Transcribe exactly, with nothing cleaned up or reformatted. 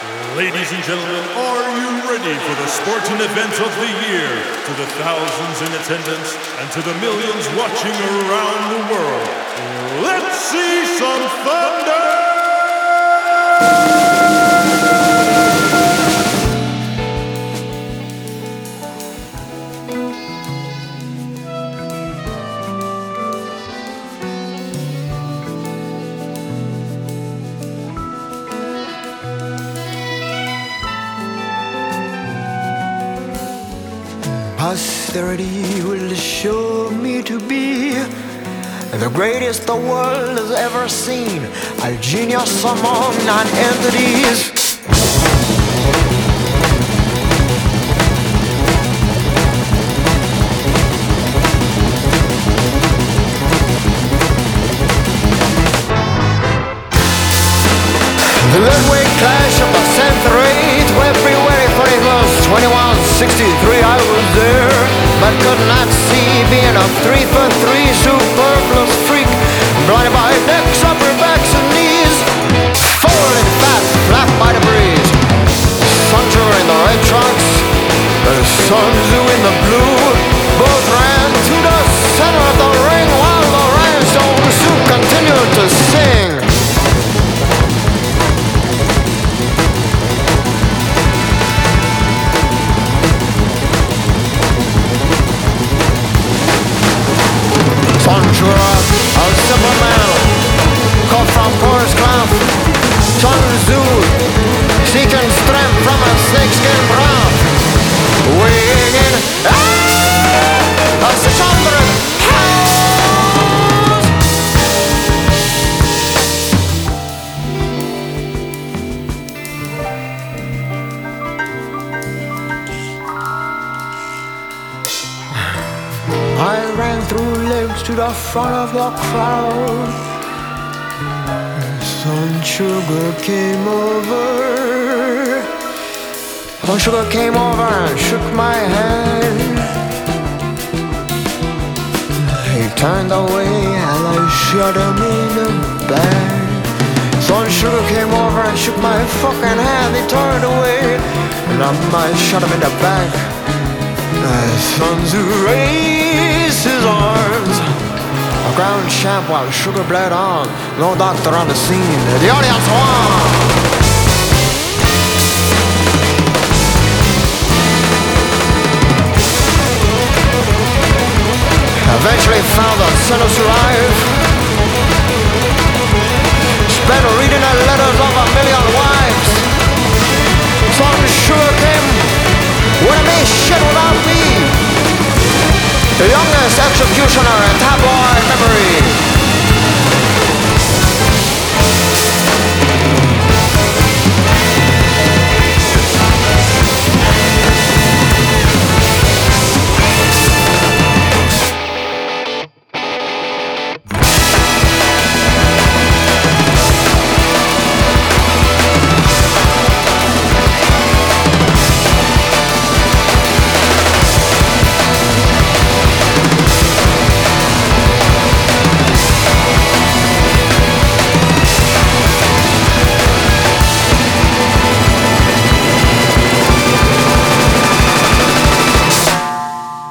Ladies and gentlemen, are you ready for the sporting event of the year? To the thousands in attendance and to the millions watching around the world, let's see some thunder! Posterity will show me to be the greatest the world has ever seen, a genius among non-entities. The midway clash of the century, February thirty-first, twenty-one sixty-three, I was there, but could not see, being a three foot three superfluous freak, blinded by necks, upper backs, and knees, falling fat, flapped by the breeze. Sancho in the red trunks, the Sun Tzu in the blue, both ran to the center of the ring while the rhinestone Sioux continued to sing. A simple man, cut from porous cloth. Sun Tzu, seeking strength from a snakeskin broth. Weighing in ah, a six hundred pounds. I ran through legs to the front of the crowd. Sun Sugar came over. Sun Sugar came over and shook my hand. He turned away and I shot him in the back. Sun Sugar came over and shook my fucking hand. He turned away and I shot him in the back. Sun Tzu raised his arms, a ground champ while Sugar bled on. No doctor on the scene, the audience won. Eventually found the sinners alive, spent reading the letters of a million wives. Sun Sugar came with a me shit without me, the youngest executioner in tabloid memory.